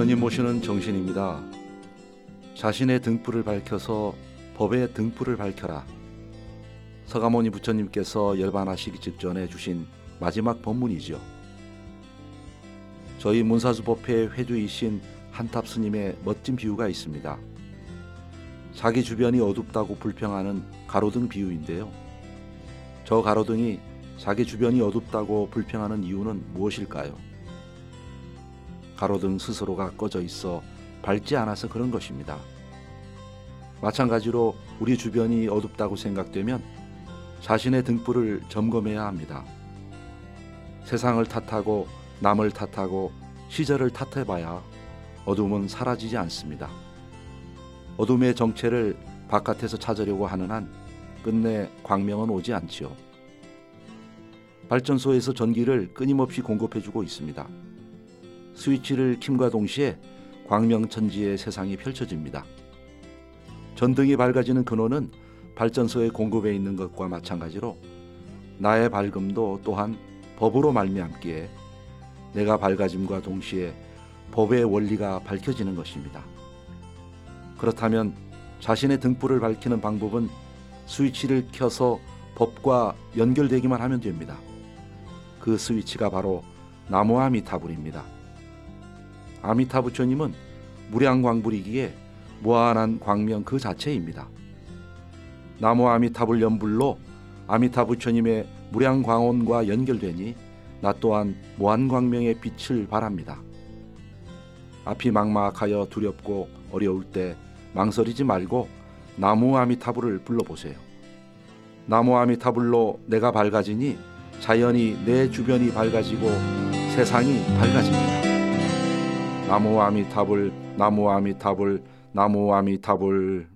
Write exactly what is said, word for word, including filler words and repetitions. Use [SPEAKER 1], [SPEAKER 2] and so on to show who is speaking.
[SPEAKER 1] 부처님 모시는 정신입니다. 자신의 등불을 밝혀서 법의 등불을 밝혀라. 서가모니 부처님께서 열반하시기 직전에 주신 마지막 법문이죠. 저희 문사수법회 회주이신 한탑 스님의 멋진 비유가 있습니다. 자기 주변이 어둡다고 불평하는 가로등 비유인데요. 저 가로등이 자기 주변이 어둡다고 불평하는 이유는 무엇일까요? 가로등 스스로가 꺼져 있어 밝지 않아서 그런 것입니다. 마찬가지로 우리 주변이 어둡다고 생각되면 자신의 등불을 점검해야 합니다. 세상을 탓하고 남을 탓하고 시절을 탓해봐야 어둠은 사라지지 않습니다. 어둠의 정체를 바깥에서 찾으려고 하는 한 끝내 광명은 오지 않지요. 발전소에서 전기를 끊임없이 공급해주고 있습니다. 스위치를 킴과 동시에 광명천지의 세상이 펼쳐집니다. 전등이 밝아지는 근원은 발전소의 공급에 있는 것과 마찬가지로 나의 밝음도 또한 법으로 말미암기에 내가 밝아짐과 동시에 법의 원리가 밝혀지는 것입니다. 그렇다면 자신의 등불을 밝히는 방법은 스위치를 켜서 법과 연결되기만 하면 됩니다. 그 스위치가 바로 나무 아미타불입니다. 아미타 부처님은 무량광불이기에 무한한 광명 그 자체입니다. 나무 아미타불 연불로 아미타 부처님의 무량광원과 연결되니 나 또한 무한광명의 빛을 발합니다. 앞이 막막하여 두렵고 어려울 때 망설이지 말고 나무 아미타불을 불러보세요. 나무 아미타불로 내가 밝아지니 자연히 내 주변이 밝아지고 세상이 밝아집니다. 나무 아미타불, 나무 아미타불, 나무 아미타불.